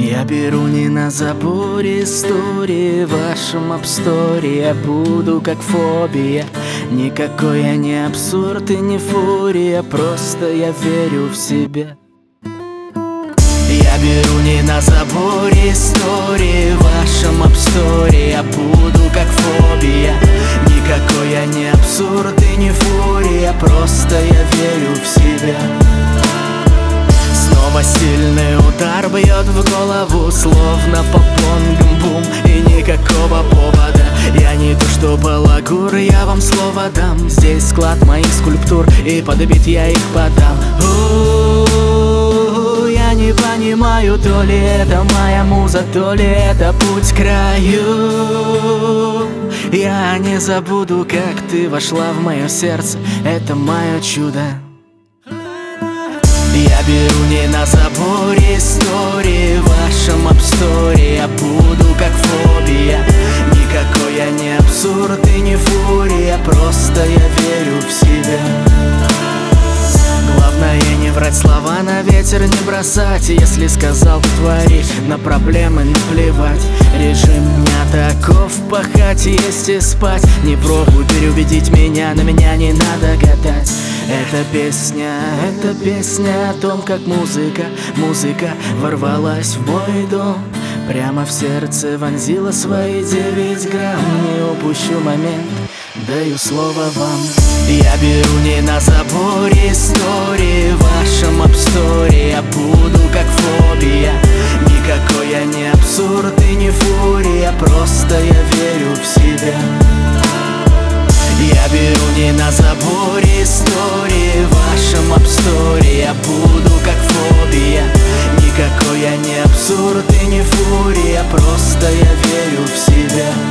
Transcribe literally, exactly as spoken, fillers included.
Я беру не на заборе истории, в вашем апсторе я буду как фобия. Никакой я не абсурд и не фурия, просто я верю в себя. Я беру не на заборе истории, в вашем апсторе я буду как фобия. Никакой я не абсурд и не фурия, просто я верю в себя. Снова сильный удар бьет в голову, словно по бонгам бум, и никакого повода. Я не то что балагур, я вам слово дам. Здесь склад моих скульптур, и под бит я их подам. У-у-у, я не понимаю, то ли это моя муза, то ли это путь к краю. Я не забуду, как ты вошла в мое сердце, это мое чудо. Я беру не на заборе истории, в вашем апсторе я буду как фобия. Никакой я не абсурд и не фурия, просто я верю в себя. Главное не врать, слова на ветер не бросать. Если сказал, то твори, на проблемы наплевать. Режим дня таков, пахать, есть и спать. Не пробуй переубедить меня, на меня не надо гадать. Эта песня, эта песня о том, как музыка, музыка ворвалась в мой дом. Прямо в сердце вонзила свои девять грамм. Не упущу момент, даю слово вам. Я беру не на заборе истории, в вашем апсторе я буду как фобия. Никакой я не абсурд и не фурия, просто я верю в себя. Я беру не на заборе истории, в вашем апсторе я буду как фобия. Никакой я не абсурд и не фурия, просто я верю в себя.